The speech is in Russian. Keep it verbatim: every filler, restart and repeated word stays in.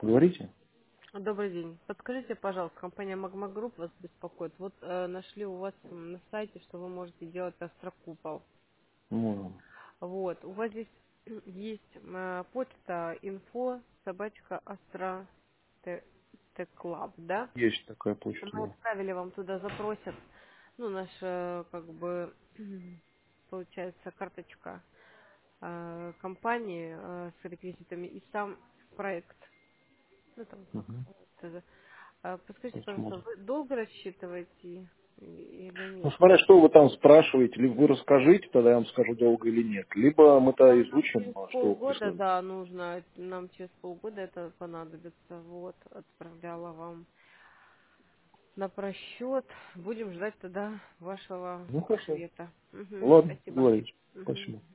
Говорите? Добрый день. Подскажите, пожалуйста, компания Magma Group вас беспокоит. Вот э, нашли у вас м, на сайте, что вы можете делать острокупол. Можем. Вот. У вас здесь есть э, почта инфо собачка астра клаб, да? Есть такая почта, Мы да. отправили вам туда запросят, ну, наша, как бы, получается, карточка э, компании э, с реквизитами и сам проект. Ну, там, как Угу. это, а, подскажите, пожалуйста, Посмотрим. вы долго рассчитываете или Ну, нет? смотря что вы там спрашиваете, либо вы расскажите, тогда я вам скажу, долго или нет. Либо мы-то Нам, нам изучим, через а что вы полгода, прислали. да, нужно, нам через полгода это понадобится. Вот, отправляла вам на просчет. Будем ждать тогда вашего Ну, хорошо. ответа. Мгм, Ладно, спасибо. говорите. Мгм. Спасибо.